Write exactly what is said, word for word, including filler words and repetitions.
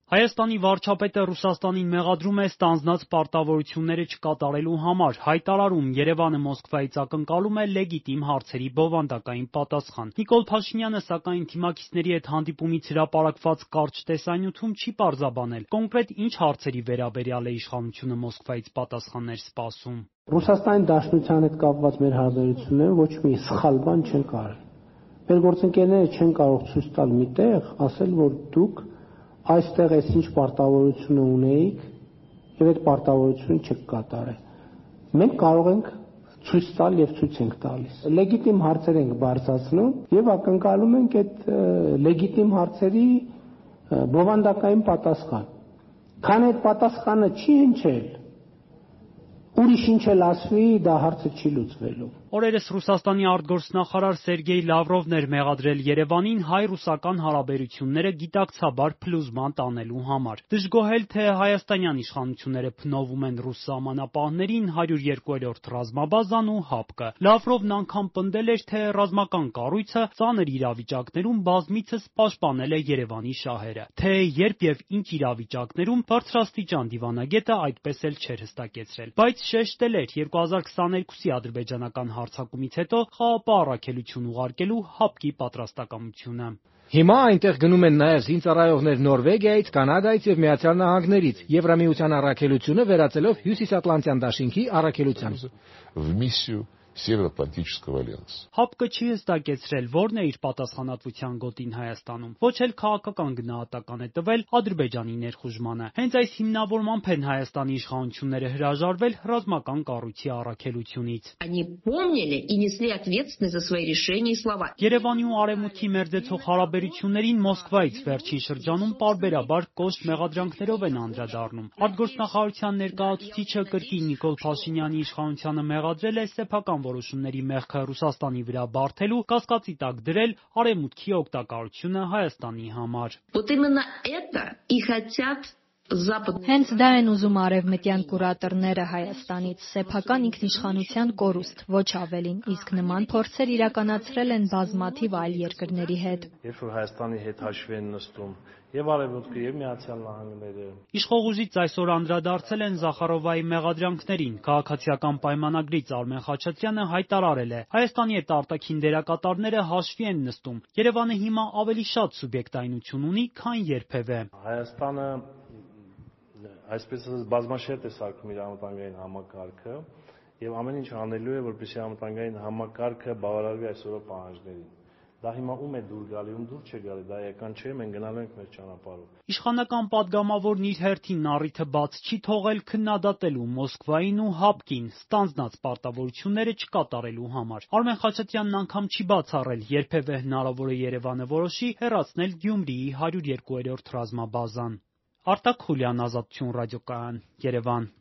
Հայաստանի վարչապետը Ռուսաստանին մեղադրում է ստանձնած պարտավորությունները չկատարելու համար, հայտարարում Երևանը Մոսկվայից ակնկալում է լեգիտիմ հարցերի բովանդակային պատասխան։ Նիկոլ Փաշինյանը, սակայն, թիմակիցների հետ հանդիպումից հրապարակված կարճ տեսանյութում չի պարզաբանել կոնկրետ ինչ հարցերի վերաբերյալ է իշխանությունը Մոսկվայից պատասխաններ սպասում։ Ռուսաստանի Դաշնության հետ կապված մեր հարաբերությունները ոչ մի սխալ բան չեն կարել։ Մեր գործընկերները չեն կարող ցույց տալ միտեղ, ասել, որ դուք այստեղ այս ինչ պարտավորությունը ունեիք եւ այդ պարտավորությունը չեք կատարել։ Մենք կարող ենք ցույց տալ եւ ցույց ենք տալիս։ Լեգիտիմ հարցեր ենք բարձրացնում եւ ակնկալում ենք այդ լեգիտիմ հարցերի բովանդակային պատասխան։ Քան այդ պատասխանը չի հնչել, ուրիշ ինչ էլ ասվի, դա հարցը չի լուծվելու։ Օրերս Ռուսաստանի արտգործնախարար Սերգեյ Լավրովն էր մեղադրել Երևանին հայ-ռուսական հարաբերությունները գիտակցաբար փլուզման տանելու համար։ Դժգոհել, թե հայաստանյան իշխանությունները փնովում են ռուս սահմանապահներին, հարյուր երկու-րդ ռազմաբազան ու ՀԱՊԿ-ը։ Լավրովն անգամ պնդել էր, թե ռազմական կառույցը ծանր իրավիճակներում բազմիցս պաշտպանել է Երևանի շահերը։ Թե երբ եւ ինչ իրավիճակներում բարձրաստիճան դիվանագետը այդպես էլ չէր հստակեցրել։ Բայց շեշտել էր երկու հազար քսաներկուսի ադրբեջանական հարձակումից հետո ԽԱՊ առաքելություն ուղարկելու ՀԱՊԿ-ի պատրաստակամությունը։ Հիմա այնտեղ գնում են նաև զինծառայողներ Նորվեգիայից, Կանադայից եւ Միացյալ Նահանգներից, Եվրամիության առաքելությունը վերածելով Հյուսիսատլանտյան դաշինքի առաքելության։ Североатлантического альянса. ՀԱՊԿ-ը չի հստակեցրել, որն է իր պատասխանատվության գոտին Հայաստանում, ոչ էլ քաղաքական գնահատական է տվել Ադրբեջանի ներխուժմանը։ Հենց այս հիմնավորմամբ են Հայաստանի իշխանությունները հրաժարվել ռազմական կառույցի առաքելությունից։ Երևանի ու Արևմուտքի մերձեցող հարաբերություններին Մոսկվայից վերջին շրջանում պարբերաբար կոշտ մեղադրանքներով են անդրադառնում։ Արտգործնախարարության ներկայացուցիչը կրկին Նիկոլ Փաշինյանի իշխանությանը մեղադրել է սեփական որոշումների մեղքը Ռուսաստանի վրա բարթելու, կասկածի տակ դրել Արևմուտքի օգտակարությունը Հայաստանի համար։ Հենց դա են ուզում արևմտյան կուրատորները Հայաստանից, սեփական ինքնիշխանության կորուստ, ոչ ավելին, իսկ նման փորձեր իրականացրել են բազմաթիվ այլ երկրների հետ։ Երբ որ Հայաստանի հետ հաշվի են նստում եւ Արևմուտքը եւ Միացյալ Նահանգները։ Իշխողուժից այսօր անդրադարձել են Զախարովայի մեղադրանքներին։ Քաղաքացիական պայմանագրից Արմեն Խաչատրյանը հայտարարել է. Հայաստանի հետ արտաքին դերակատարները հաշվի են նստում։ Երևանը հիմա ավելի շատ սուբյեկտայնություն ունի, քան երբևէ։ Հայաստանը այսպես ասած բազմաշերտ է սարքում իր անվտանգային համակարգը եւ ամեն ինչ անելու է, որպեսզի անվտանգային համակարգը բավարարվի այսօրվա պահանջներին։ Դա հիմա ում է դուր գալի, ում դուր չէ գալի, դա էական չէ, մենք գնալու ենք մեր ճանապարհով։ Իշխանական падգամավորն իր հերթին առիթը բաց չի թողել քննադատելու Մոսկվային ու ՀԱՊԿ-ին ստանձնած պարտավորությունները չկատարելու համար։ Արմեն Խաչատրյանն անգամ չի բացառել, երբևէ հնարավոր է Երևանը որոշի հեռացնել Գյումրիի հարյուր երկու-րդ ռազմաբազան։ Արտակ Խուլյան, Ազատություն ռադիոկայան, Երևան։